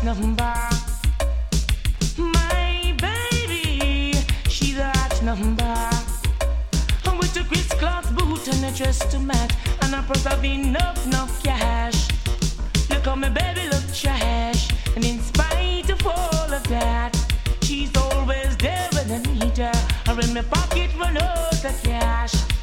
number. My baby, she's a hot number. With a crisscross boot and a dress to match, and a purse of enough cash. Look how my baby look trash, and in spite of all of that, she's always there when I need her. Or in my pocket run out of cash.